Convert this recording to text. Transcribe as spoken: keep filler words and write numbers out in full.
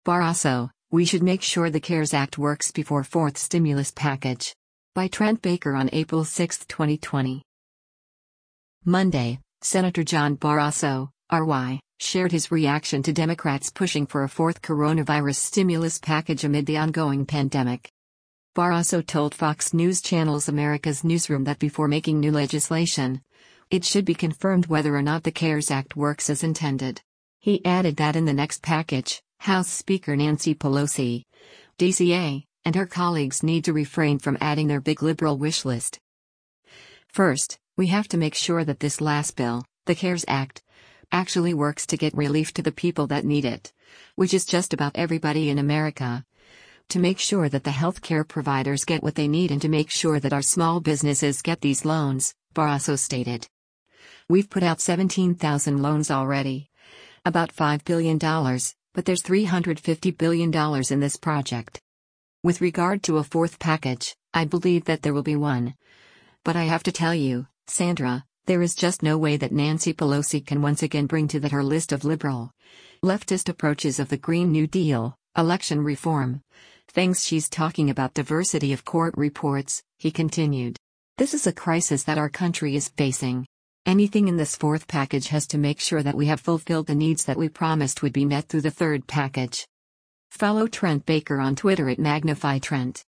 Barrasso, we should make sure the CARES Act works before fourth stimulus package. By Trent Baker on April sixth, twenty twenty. Monday, Senator John Barrasso, R Y, shared his reaction to Democrats pushing for a fourth coronavirus stimulus package amid the ongoing pandemic. Barrasso told Fox News Channel's America's Newsroom that before making new legislation, it should be confirmed whether or not the CARES Act works as intended. He added that in the next package, House Speaker Nancy Pelosi, D C A, and her colleagues need to refrain from adding their big liberal wish list. First, we have to make sure that this last bill, the CARES Act, actually works to get relief to the people that need it, which is just about everybody in America. To make sure that the healthcare providers get what they need and to make sure that our small businesses get these loans, Barrasso stated. We've put out seventeen thousand loans already. About five billion dollars, but there's three hundred fifty billion dollars in this project. With regard to a fourth package, I believe that there will be one. But I have to tell you, Sandra, there is just no way that Nancy Pelosi can once again bring to that her list of liberal, leftist approaches of the Green New Deal, election reform, things she's talking about diversity of court reports, he continued. This is a crisis that our country is facing. Anything in this fourth package has to make sure that we have fulfilled the needs that we promised would be met through the third package. Follow Trent Baker on Twitter at Magnify Trent.